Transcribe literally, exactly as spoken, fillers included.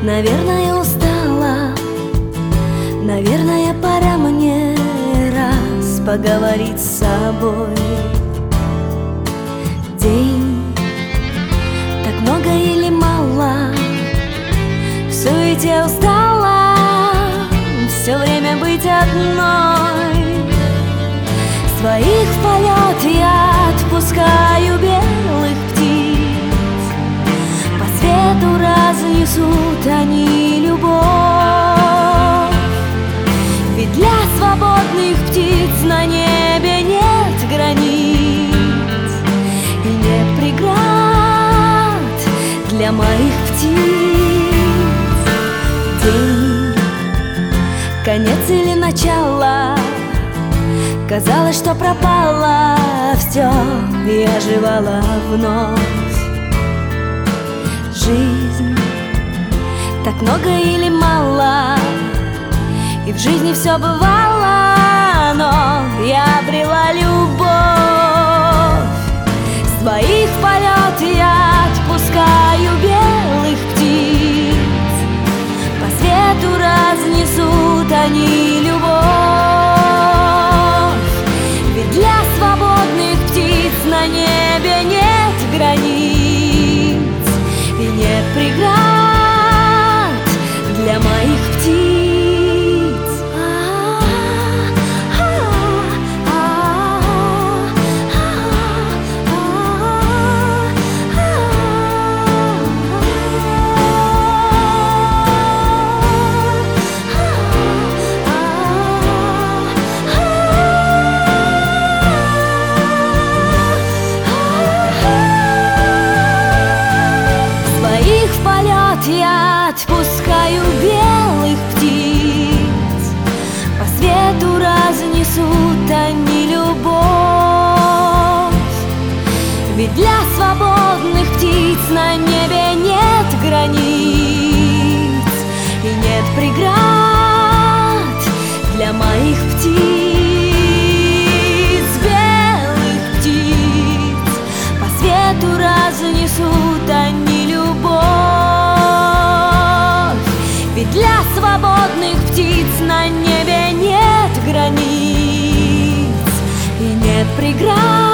Наверное, устала, наверное, пора мне раз поговорить с собой. День, так много или мало? В суете устала все время быть одной. Своих в полет я отпускаю белых птиц, по свету разнесут они любовь. Ведь для свободных птиц на небе нет границ и нет преград для моих птиц. День, конец или начало? Казалось, что пропало все, и оживала вновь. Жизнь, так много или мало? И в жизни все бывало, но я обрела любовь. Своих в полет я отпускаю белых птиц, по свету разнесут они любовь. Ведь для свободных птиц на небе нет границ и нет преград для моих птиц. Я отпускаю белых птиц, по свету разнесут они любовь. Ведь для свободных птиц на небе нет границ и нет преград для моих птиц. Белых птиц, по свету разнесут они любовь. Ведь для свободных птиц на небе нет границ и нет преград